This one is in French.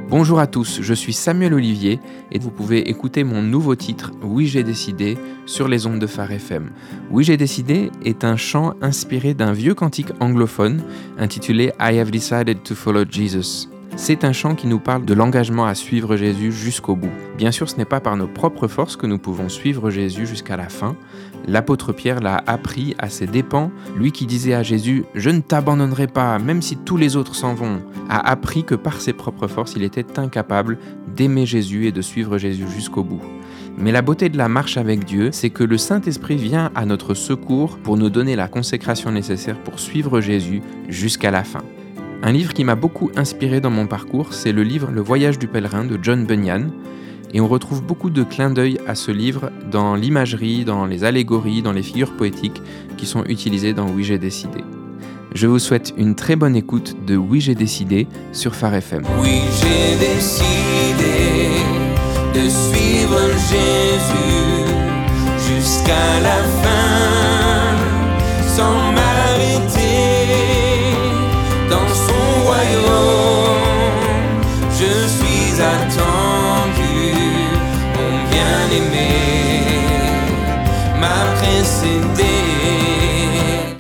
Bonjour à tous, je suis Samuel Olivier et vous pouvez écouter mon nouveau titre « Oui j'ai décidé » sur les ondes de Phare FM. « Oui j'ai décidé » est un chant inspiré d'un vieux cantique anglophone intitulé « I have decided to follow Jesus ». C'est un chant qui nous parle de l'engagement à suivre Jésus jusqu'au bout. Bien sûr, ce n'est pas par nos propres forces que nous pouvons suivre Jésus jusqu'à la fin. L'apôtre Pierre l'a appris à ses dépens. Lui qui disait à Jésus « Je ne t'abandonnerai pas, même si tous les autres s'en vont », a appris que par ses propres forces, il était incapable d'aimer Jésus et de suivre Jésus jusqu'au bout. Mais la beauté de la marche avec Dieu, c'est que le Saint-Esprit vient à notre secours pour nous donner la consécration nécessaire pour suivre Jésus jusqu'à la fin. Un livre qui m'a beaucoup inspiré dans mon parcours, c'est le livre « Le voyage du pèlerin » de John Bunyan. Et on retrouve beaucoup de clins d'œil à ce livre dans l'imagerie, dans les allégories, dans les figures poétiques qui sont utilisées dans « Oui, j'ai décidé ». Je vous souhaite une très bonne écoute de « Oui, j'ai décidé » sur Phare FM. Oui, j'ai décidé de suivre Jésus jusqu'à la fin, sans